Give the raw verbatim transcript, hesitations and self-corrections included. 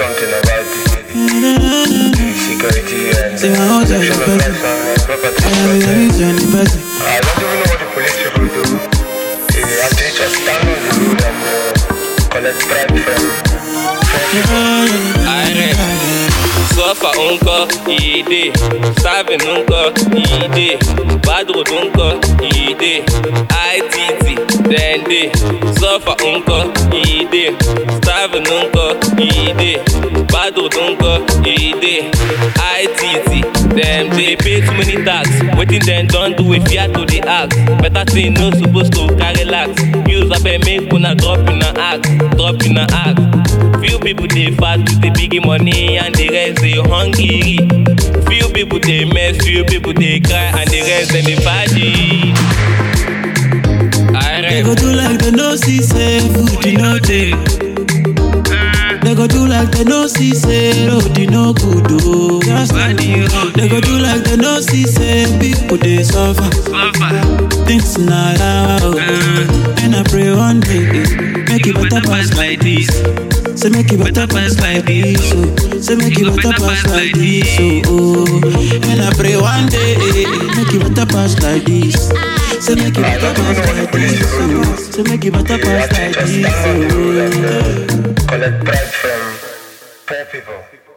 something about the, the security and See my own section of person. life and property. I am a reason person. I don't even know what the police people do. They actually just stand on the road and uh, collect bribe from Sofa unko, ide. Starving unko, ide. Badro unko, ide. I T T, dende. Sofa unko, ide. Starving unko, ide. Badro unko, ide. I T T, them they pay too many tax. Waiting them don't do it, fear to the act. Better thing no supposed to carry lax. Use up and make una drop in a act, drop in a act. Few people they fat with the big money and the rest they hungry. Few people they mess, few people they cry and the rest they party. They go do like they no see say food in no day. They go do like they no see say road in no good oh. They go do like they no see say people they suffer. Things not out. And I pray one day make it better pass like this. Say make it better pass like this, oh. Say make it better pass like this, oh, oh. And I pray one day make it better pass like this. Say make it better pass like this, oh. Say make it better pass like this, oh. Collect bribe from poor people.